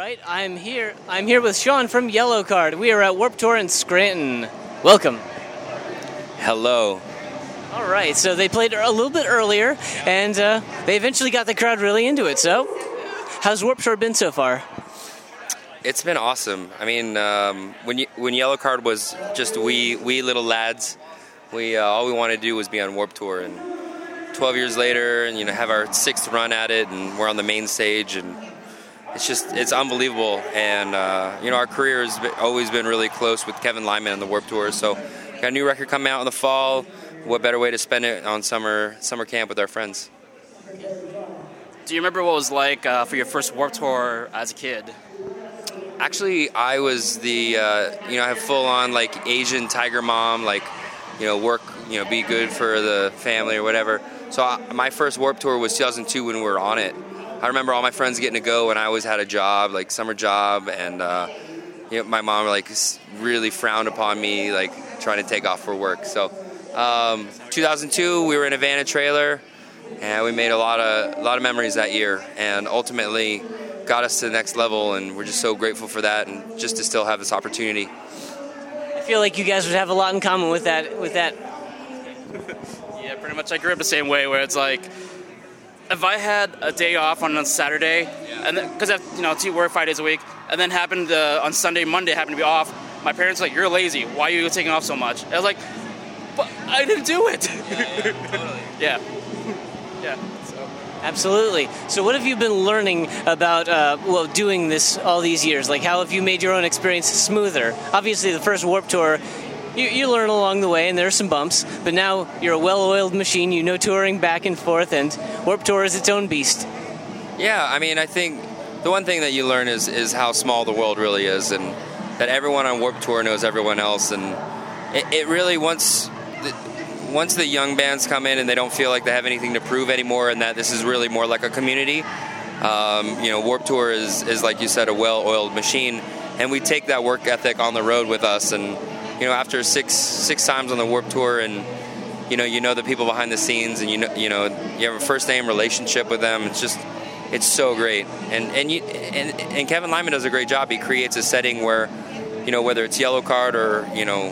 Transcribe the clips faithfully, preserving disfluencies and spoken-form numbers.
right, I'm here. I'm here with Sean from Yellowcard. We are at Warped Tour in Scranton. Welcome. Hello. All right, so they played a little bit earlier, and uh, they eventually got the crowd really into it. So, how's Warped Tour been so far? It's been awesome. I mean, um, when you, when Yellowcard was just wee wee little lads, we uh, all we wanted to do was be on Warped Tour, and twelve years later, and you know, have our sixth run at it, and we're on the main stage, and it's just it's unbelievable. And uh, you know, our career has been, always been really close with Kevin Lyman on the Warped Tour. So, got a new record coming out in the fall. What better way to spend it on summer summer camp with our friends? Do you remember what it was like uh, for your first Warped Tour as a kid? Actually, I was the, uh, you know, I have full-on, like, Asian tiger mom, like, you know, work, you know, be good for the family or whatever. So I, my first Warped Tour was two thousand two when we were on it. I remember all my friends getting to go, and I always had a job, like, summer job, and, uh, you know, my mom, like, really frowned upon me, like, trying to take off for work. So um, two thousand two, we were in a van and trailer, and we made a lot of, a lot of memories that year, and ultimately got us to the next level, and we're just so grateful for that, and just to still have this opportunity. I feel like you guys would have a lot in common with that. With that. Yeah, pretty much. I grew up the same way, where it's like, if I had a day off on a Saturday, yeah. and because I, you know, I work five days a week, and then happened to, on Sunday, Monday happened to be off, my parents were like, "You're lazy. Why are you taking off so much?" I was like, "But I didn't do it." Yeah, yeah, totally. yeah. yeah. Absolutely. So what have you been learning about, uh, well, doing this all these years? Like, how have you made your own experience smoother? Obviously, the first Warped Tour, you, you learn along the way, and there are some bumps, but now you're a well-oiled machine. You know touring back and forth, and Warped Tour is its own beast. Yeah, I mean, I think the one thing that you learn is, is how small the world really is, and that everyone on Warped Tour knows everyone else, and it, it really, once... The, Once the young bands come in and they don't feel like they have anything to prove anymore, and that this is really more like a community, um, you know, Warped Tour is, is, like you said, a well-oiled machine, and we take that work ethic on the road with us. And you know, after six six times on the Warped Tour, and you know, you know the people behind the scenes, and you know, you know, you have a first-name relationship with them. It's just, it's so great. And and you and, and Kevin Lyman does a great job. He creates a setting where, you know, whether it's Yellowcard or you know.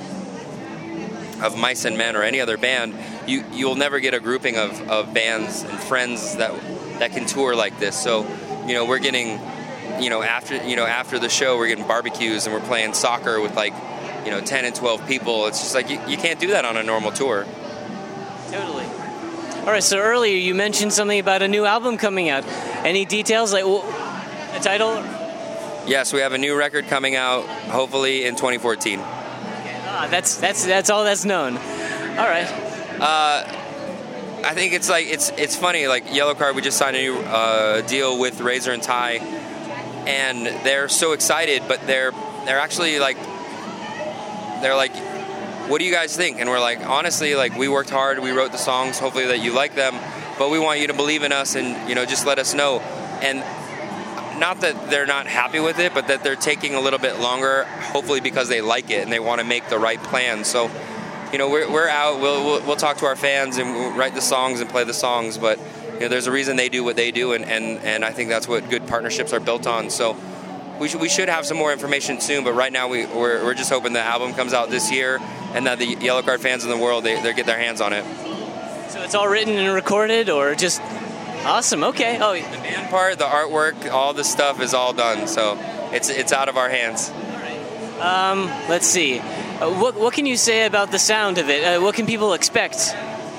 of Mice and Men or any other band, you you'll never get a grouping of, of bands and friends that that can tour like this. So, you know, we're getting, you know, after you know after the show, we're getting barbecues and we're playing soccer with like, you know, ten and twelve people. It's just like you, you can't do that on a normal tour. Totally. All right. So earlier you mentioned something about a new album coming out. Any details, like a title? Yes, we have a new record coming out, hopefully in twenty fourteen. Ah, that's that's that's all that's known. All right. Uh, I think it's like it's it's funny. Like Yellowcard, we just signed a new uh, deal with Razor and Tie, and they're so excited. But they're they're actually like they're like, what do you guys think? And we're like, honestly, like we worked hard. We wrote the songs. Hopefully that you like them. But we want you to believe in us, and you know, just let us know. And not that they're not happy with it, but that they're taking a little bit longer, hopefully because they like it and they want to make the right plan. So, you know, we're we're out. We'll we'll, we'll talk to our fans and we'll write the songs and play the songs. But you know, there's a reason they do what they do, and, and, and I think that's what good partnerships are built on. So, we should we should have some more information soon. But right now, we we're, we're just hoping the album comes out this year, and that the Yellowcard fans in the world they they get their hands on it. So it's all written and recorded, or just. Awesome. Okay. Oh, the band part, the artwork, all the stuff is all done. So it's it's out of our hands. All right. Um, let's see. Uh, what what can you say about the sound of it? Uh, what can people expect?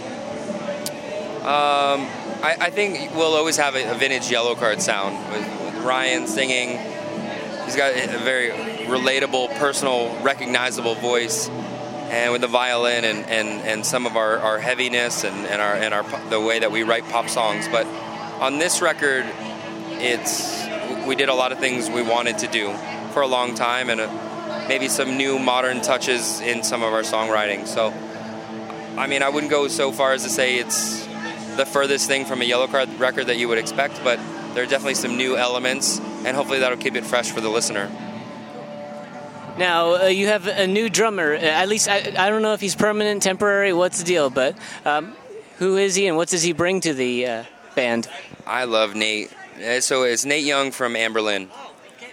Um, I, I think we'll always have a, a vintage Yellowcard sound with, with Ryan singing. He's got a very relatable, personal, recognizable voice, and with the violin and, and, and some of our, our heaviness and, and our and our the way that we write pop songs. But on this record, it's we did a lot of things we wanted to do for a long time, and a, maybe some new modern touches in some of our songwriting. So, I mean, I wouldn't go so far as to say it's the furthest thing from a Yellowcard record that you would expect, but there are definitely some new elements, and hopefully that'll keep it fresh for the listener. Now, uh, you have a new drummer. At least, I, I don't know if he's permanent, temporary, what's the deal, but um, who is he and what does he bring to the uh, band? I love Nate. So it's Nate Young from Amberlin.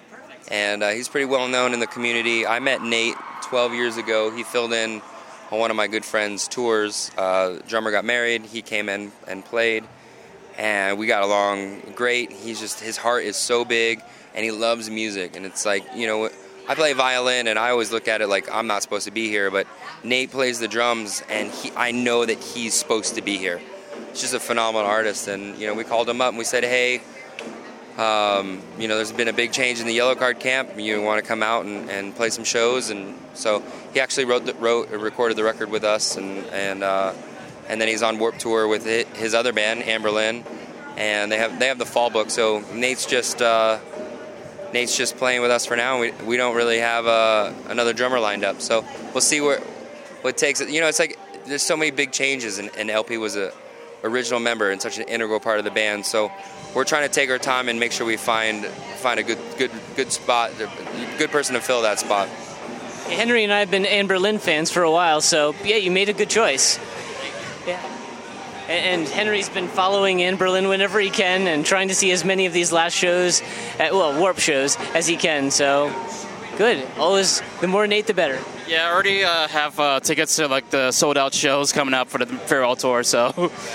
and uh, he's pretty well known in the community. I met Nate twelve years ago. He filled in on one of my good friends' tours. Uh, drummer got married. He came in and played, and we got along great. He's just, his heart is so big, and he loves music. And it's like, you know, I play violin, and I always look at it like I'm not supposed to be here, but Nate plays the drums, and he, I know that he's supposed to be here. He's just a phenomenal artist, and, you know, we called him up, and we said, hey, um, you know, there's been a big change in the Yellow Card camp. You want to come out and, and play some shows? And so he actually wrote, the, wrote, recorded the record with us, and and uh, and then he's on Warped Tour with his other band, Anberlin, and they have they have the fall book. So Nate's just uh, Nate's just playing with us for now. We we don't really have uh, another drummer lined up, so we'll see where what takes it. You know, it's like there's so many big changes, and, and L P was a original member and such an integral part of the band. So we're trying to take our time and make sure we find find a good good good spot, a good person to fill that spot. Hey, Henry and I have been Anberlin fans for a while, so yeah, you made a good choice. Yeah. And Henry's been following Anberlin whenever he can and trying to see as many of these last shows, at, well, Warp shows, as he can. So good. Always, the more Nate, the better. Yeah, I already uh, have uh, tickets to like the sold out shows coming up for the farewell tour. So,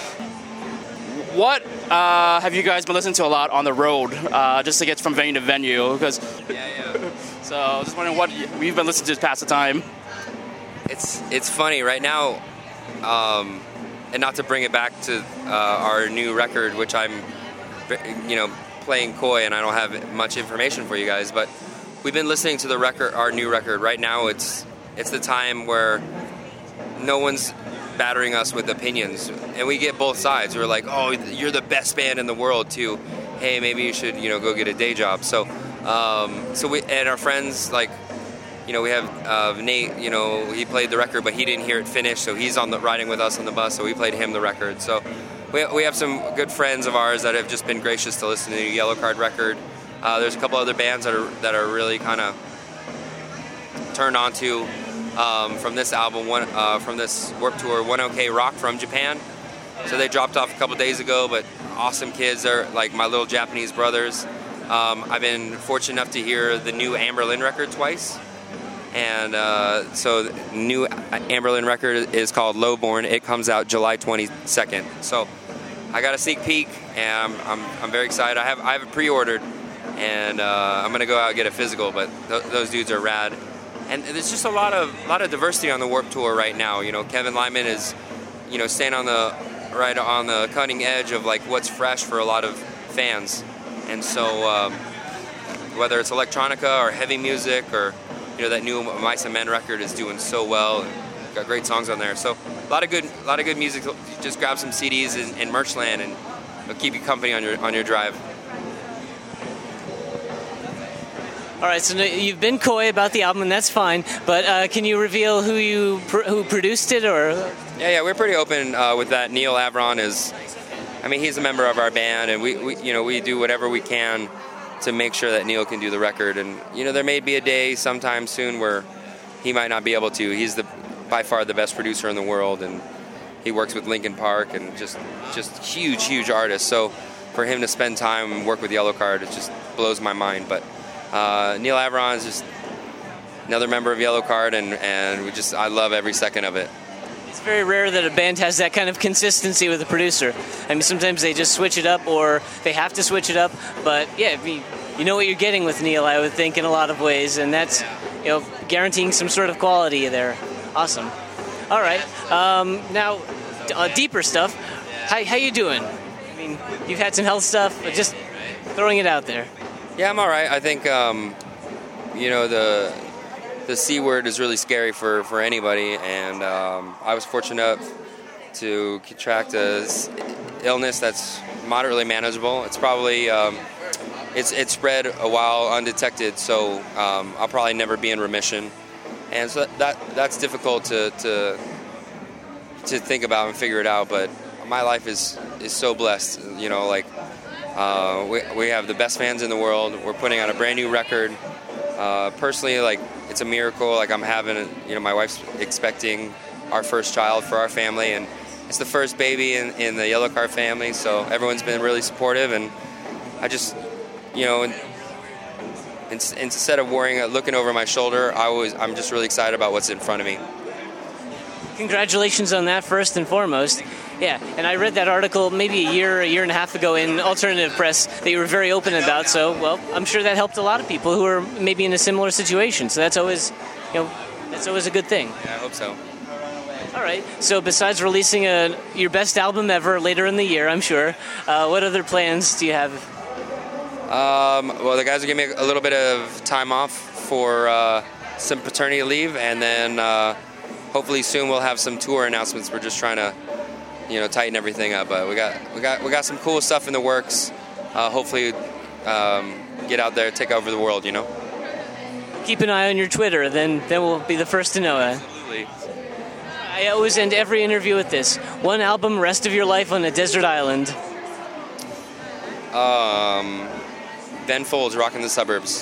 what uh, have you guys been listening to a lot on the road, uh, just to get from venue to venue? Because yeah, yeah. So, I was just wondering what we've been listening to to pass the time. It's it's funny right now, um, and not to bring it back to uh, our new record, which I'm, you know, playing coy, and I don't have much information for you guys, but we've been listening to the record, our new record. Right now, it's it's the time where no one's battering us with opinions, and we get both sides. We're like, oh, you're the best band in the world, too. Hey, maybe you should, you know, go get a day job. So, um, so we and our friends, like, you know, we have uh, Nate. You know, he played the record, but he didn't hear it finished, so he's on the riding with us on the bus. So we played him the record. So we we have some good friends of ours that have just been gracious to listen to the Yellow Card record. Uh, there's a couple other bands that are that are really kind of turned on to um, from this album, one uh, from this Warped Tour, One OK Rock from Japan. So they dropped off a couple days ago, but awesome kids. They're like my little Japanese brothers. Um, I've been fortunate enough to hear the new Anberlin record twice, and uh, so the new Anberlin record is called Lowborn. It comes out July twenty-second. So I got a sneak peek, and I'm I'm, I'm very excited. I have I have it pre-ordered. And uh, I'm gonna go out and get a physical, but th- those dudes are rad. And there's just a lot of lot of diversity on the Warped Tour right now. You know, Kevin Lyman is, you know, staying on the right on the cutting edge of like what's fresh for a lot of fans. And so um, whether it's electronica or heavy music or, you know, that new Mice and Men record is doing so well. Got great songs on there. So a lot of good a lot of good music. Just grab some C Ds in, in Merchland, and it'll keep you company on your on your drive. All right, so you've been coy about the album, and that's fine. But uh, can you reveal who you pr- who produced it, or? Yeah, yeah, we're pretty open uh, with that. Neil Avron is, I mean, he's a member of our band, and we, we, you know, we do whatever we can to make sure that Neil can do the record. And you know, there may be a day sometime soon where he might not be able to. He's the by far the best producer in the world, and he works with Linkin Park and just just huge, huge artists. So for him to spend time and work with Yellow Card, it just blows my mind. But Uh, Neil Avron is just another member of Yellow Card, and, and we just I love every second of it. It's very rare that a band has that kind of consistency with a producer. I mean, sometimes they just switch it up, or they have to switch it up. But yeah, I mean, you know what you're getting with Neil, I would think, in a lot of ways, and that's, you know, guaranteeing some sort of quality there. Awesome. All right. Um, now, uh, deeper stuff. How how you doing? I mean, you've had some health stuff, but just throwing it out there. Yeah, I'm all right. I think, um, you know, the the C word is really scary for, for anybody, and um, I was fortunate to contract a illness that's moderately manageable. It's probably, um, it's it spread a while undetected, so um, I'll probably never be in remission. And so that that's difficult to, to, to think about and figure it out, but my life is, is so blessed, you know, like, Uh, we, we have the best fans in the world. We're putting out a brand new record. Uh, personally, like, it's a miracle. Like, I'm having, you know, my wife's expecting our first child for our family, and it's the first baby in, in the Yellow Card family, so everyone's been really supportive, and I just, you know, ins- instead of worrying, looking over my shoulder, I always, I'm just really excited about what's in front of me. Congratulations on that, first and foremost. Yeah, and I read that article maybe a year, a year and a half ago in Alternative Press that you were very open about. So, well, I'm sure that helped a lot of people who are maybe in a similar situation. So that's always, you know, that's always a good thing. Yeah, I hope so. All right. So besides releasing a, your best album ever later in the year, I'm sure, uh, what other plans do you have? Um, well, the guys are giving me a little bit of time off for uh, some paternity leave, and then uh, hopefully soon we'll have some tour announcements. We're just trying to, you know, tighten everything up. But we got we got we got some cool stuff in the works. Uh, hopefully, um, get out there, take over the world. You know. Keep an eye on your Twitter, then then we'll be the first to know it. Absolutely. I always end every interview with this: one album, rest of your life on a desert island. Um, Ben Folds, Rockin' the Suburbs.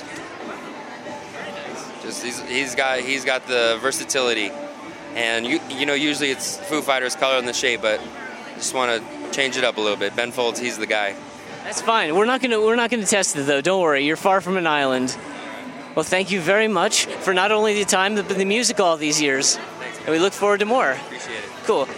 Just he's he's got he's got the versatility, and you you know usually it's Foo Fighters, Color and the Shape, but just want to change it up a little bit. Ben Folds, he's the guy. That's fine. We're not gonna we're not gonna test it though. Don't worry. You're far from an island. Well, thank you very much for not only the time but the music all these years. Thanks. And we look forward to more. Appreciate it. Cool.